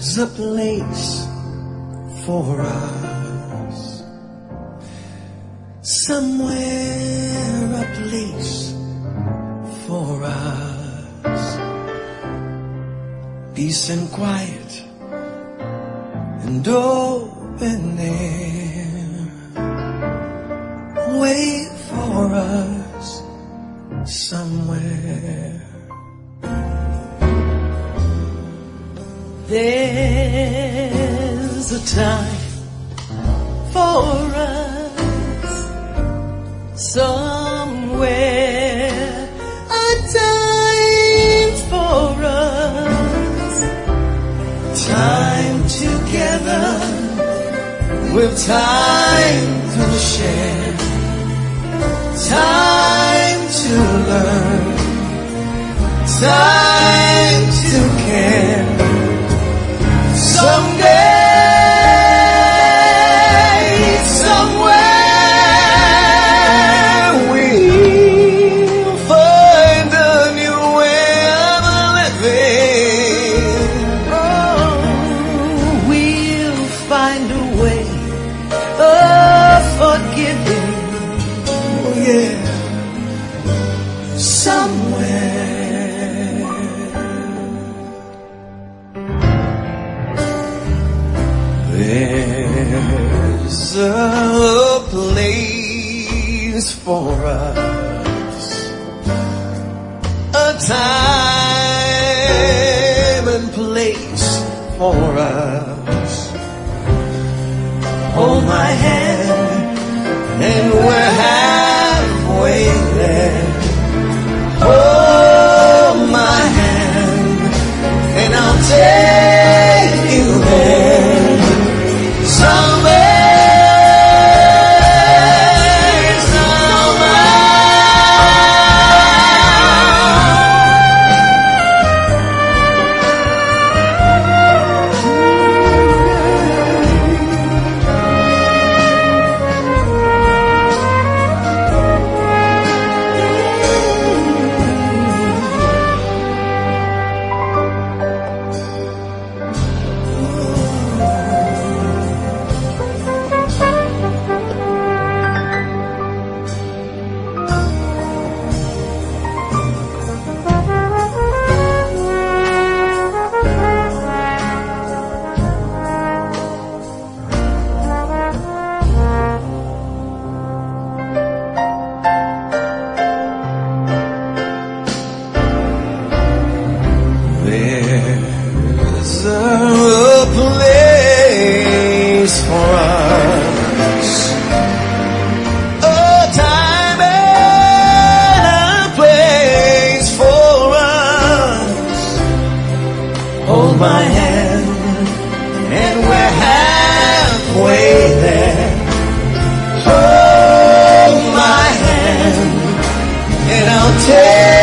a place for us. Somewhere a place for us. Peace and quiet and open air. Wait for us somewhere. There's a time for us somewhere, a time for us, time together with time to share, time to learn, time to care. Someday, somewhere, we'll find a new way of living. Oh, we'll find a way of forgiving. Oh, yeah, somewhere. There's a place for us, a time and place for us. Hold my hand and we're halfway there. Hold my hand and I'll take you there. There's a place for us, a time and a place for us. Hold my hand and we're halfway there. Hold my hand and I'll take